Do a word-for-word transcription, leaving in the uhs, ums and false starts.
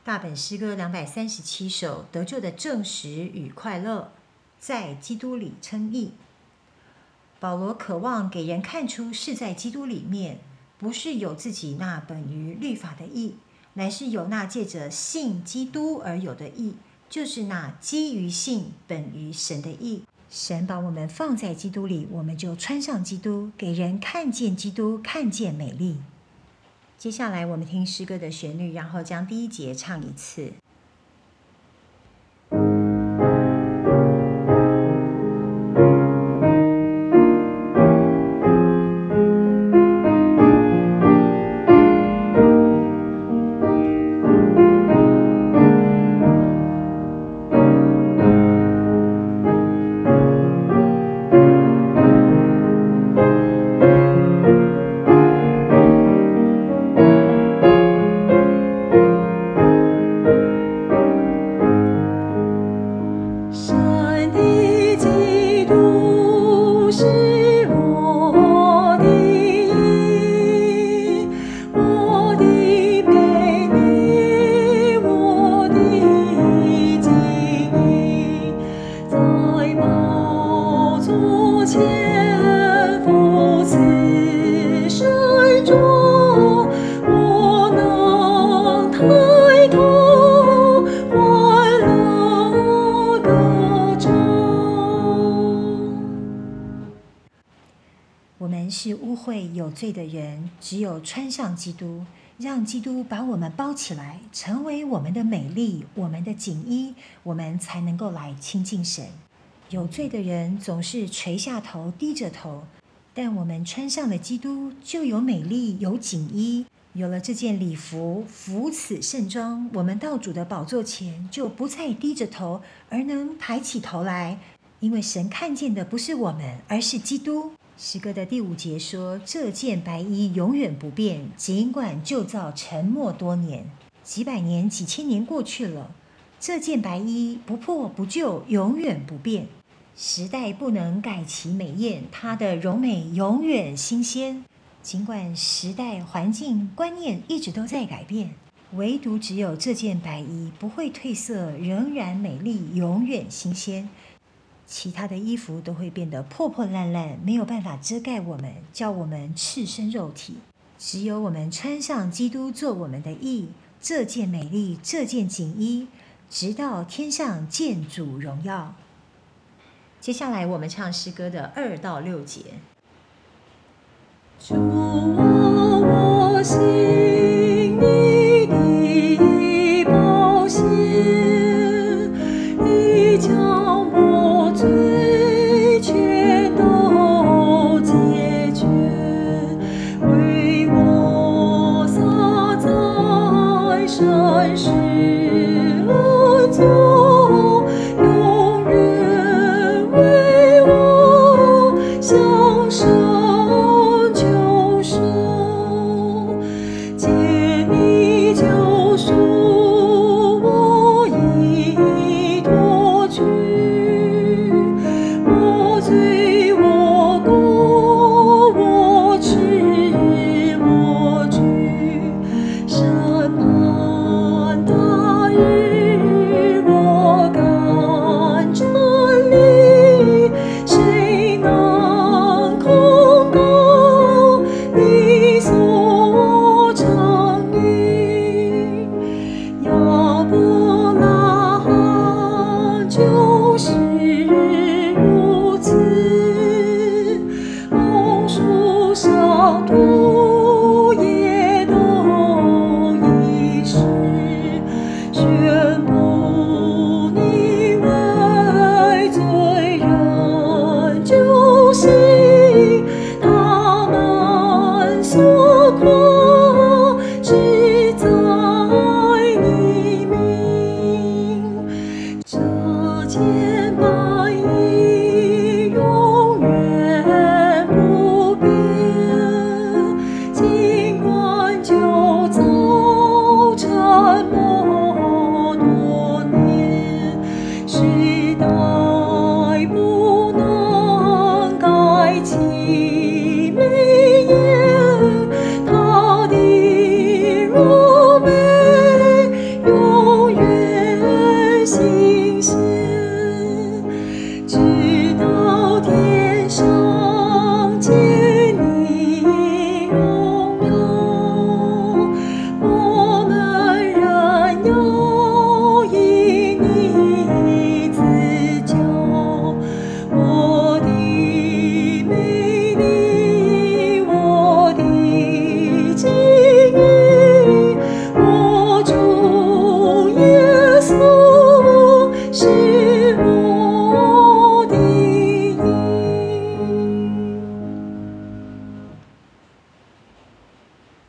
大本诗歌两百三十七首，得救的证实与快乐，在基督里称义。保罗渴望给人看出是在基督里面，不是有自己那本于律法的义，乃是有那借着信基督而有的义，就是那基于信本于神的义。神把我们放在基督里，我们就穿上基督，给人看见基督，看见美丽。接下来我们听诗歌的旋律，然后将第一节唱一次。我们是污秽有罪的人，只有穿上基督，让基督把我们包起来，成为我们的美丽，我们的锦衣，我们才能够来亲近神。有罪的人总是垂下头，低着头，但我们穿上了基督，就有美丽，有锦衣。有了这件礼服，服此盛装，我们到主的宝座前，就不再低着头，而能抬起头来，因为神看见的不是我们，而是基督。诗歌的第五节说，这件白衣永远不变，尽管旧造沉没多年，几百年几千年过去了，这件白衣不破不旧，永远不变。时代不能改其美艳，它的柔美永远新鲜。尽管时代环境观念一直都在改变，唯独只有这件白衣不会褪色，仍然美丽，永远新鲜。其他的衣服都会变得破破烂烂，没有办法遮盖我们，叫我们赤身肉体。只有我们穿上基督做我们的义，这件美丽，这件锦衣，直到天上见主荣耀。接下来我们唱诗歌的二到六节。 主啊，我心里的宝血已将我罪全都解决，为我洒在深世